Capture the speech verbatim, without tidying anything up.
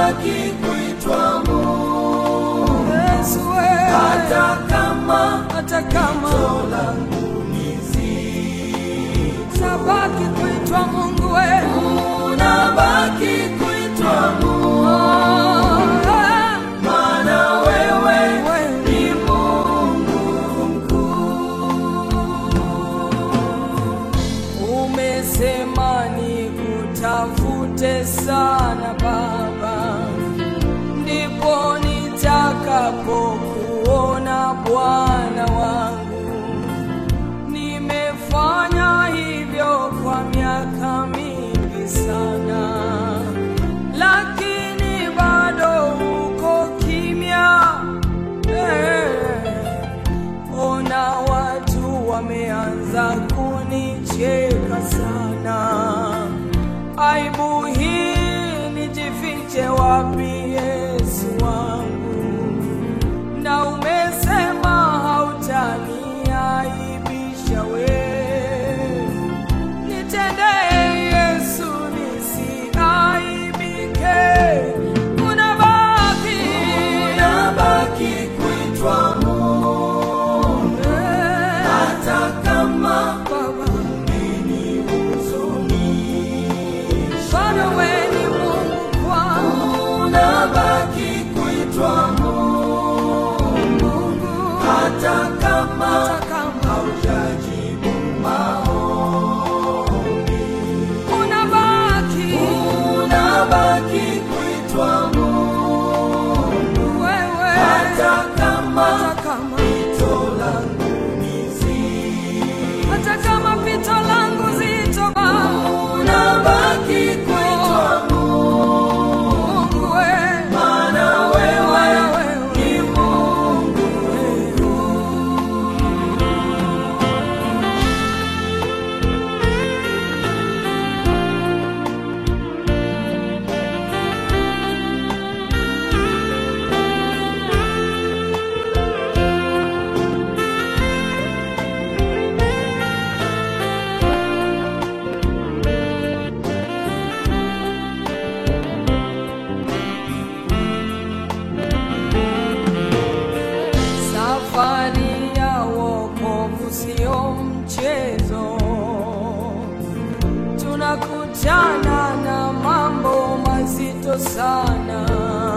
unabaki kuitwa Mungu. Yesu wewe, hata kama hata kama pito langu ni zito, unabaki kuitwa Mungu wewe, unabaki kuitwa Mungu. Maana wewe ni Mungu mkuu. Umesema nikutafute sana Baba, ndipo nitakapokuona Bwana wangu. Nimefanya hivyo kwa miaka mingi sana, lakini bado uko kimya. Eh, ona watu wameanza kunicheka sana. Aibu hii nijifiche wapi Yesu wangu? Na umesema hautaniaibisha wewe. Nitendee Yesu nisiaibike. Unabaki, unabaki kuitwa Mungu. Hata kama Baba umenihuzunisha, bado wewe ni Mungu kwangu. Unabaki kuitwa Mungu. Hata kama haujajibu maombi, unabaki, unabaki kuitwa Mungu wewe. Hata kama pito langu ni zito, hata kama pito langu zito Baba, unabaki kuitwa Mungu wewe. Maana wewe ni Mungu Safari ya wokovu sio mchezo. Tunakutana na mambo mazito sana.